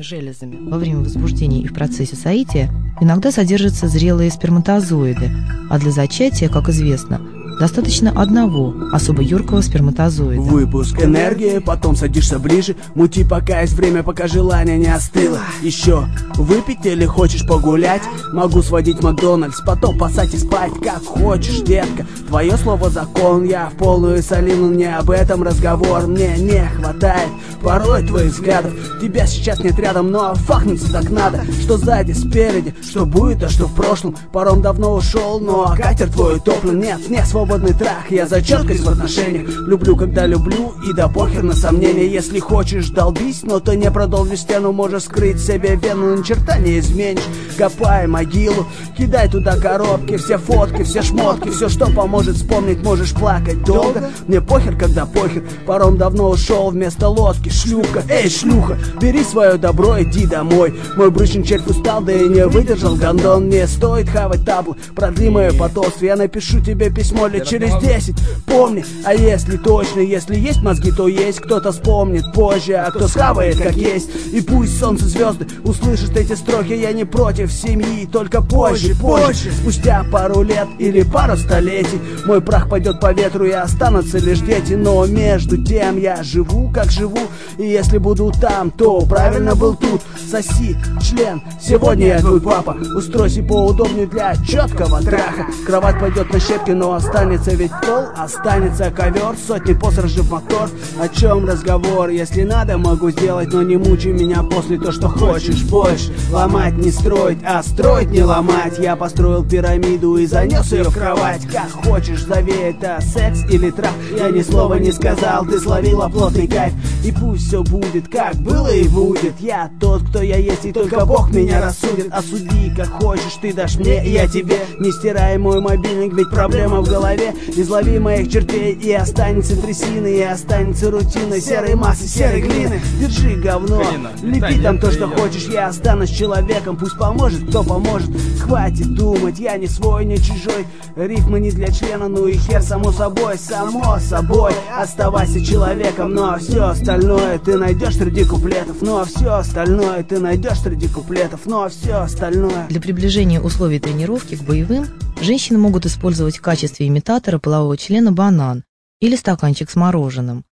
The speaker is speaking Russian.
железами. Во время возбуждения и в процессе соития иногда содержатся зрелые сперматозоиды, а для зачатия, как известно, достаточно одного особо юркого сперматозоида. Выпуск энергии, потом садишься ближе. Мути пока есть время, пока желание не остыло. Еще выпить или хочешь погулять? Могу сводить в Макдональдс, потом посадить и спать, как хочешь, детка. Твое слово закон, я в полную солину. Не об этом разговор, мне не хватает порой твоих взглядов. Тебя сейчас нет рядом, но фахнуться так надо. Что сзади, спереди, что будет, а что в прошлом. Паром давно ушел, но катер твой топлен. Нет, не свободный трах, я за четкость в отношениях. Люблю, когда люблю, и да похер на сомнения. Если хочешь, долбись, но ты не продолжишь стену. Можешь скрыть себе вену, ни черта не изменишь. Копай могилу, кидай туда коробки, все фотки, все шмотки, все, что поможет вспомнить. Можешь плакать долго, мне похер, когда похер. Паром давно ушел вместо лодки. Шлюха, эй, шлюха, бери свое добро, иди домой. Мой брючный червь устал, да и не выдержал гондон. Не стоит хавать таблы, продли мое потомство. Я напишу тебе письмо лет через 10. Помни, а если точно, если есть мозги, то есть. Кто-то вспомнит позже, а кто схавает как есть. И пусть солнце, звезды услышат эти строки. Я не против семьи, только позже. Спустя пару лет или пару столетий мой прах пойдет по ветру и останутся лишь дети. Но между тем я живу, как живу. И если буду там, то правильно был тут. Соси член, сегодня я твой папа. Устройся поудобнее для четкого траха. Кровать пойдет на щепки, но останется ведь пол, останется ковер, сотни посражив мотор. О чем разговор? Если надо, могу сделать, но не мучай меня после. То, что хочешь больше. Ломать не строить, а строить не ломать. Я построил пирамиду и занес ее в кровать. Как хочешь, зови это секс или трах. Я ни слова не сказал, ты словила плотный кайф. И пусть все будет, как было и будет. Я тот, кто я есть, и только Бог меня рассудит. Осуди, как хочешь, ты дашь мне, и я тебе. Не стирай мой мобильник, ведь проблема в голове. Излови моих чертей, и останется трясины, и останется рутиной серой массы, серой глины. Держи говно, лепи там то, что хочешь. Я останусь человеком, пусть поможет, кто поможет. Хватит думать, я не свой, не чужой. Рифмы не для члена, ну и хер, само собой. Оставайся человеком, но все остальное ты найдешь среди куплетов. Для приближения условий тренировки к боевым женщины могут использовать в качестве имитатора полового члена банан или стаканчик с мороженым.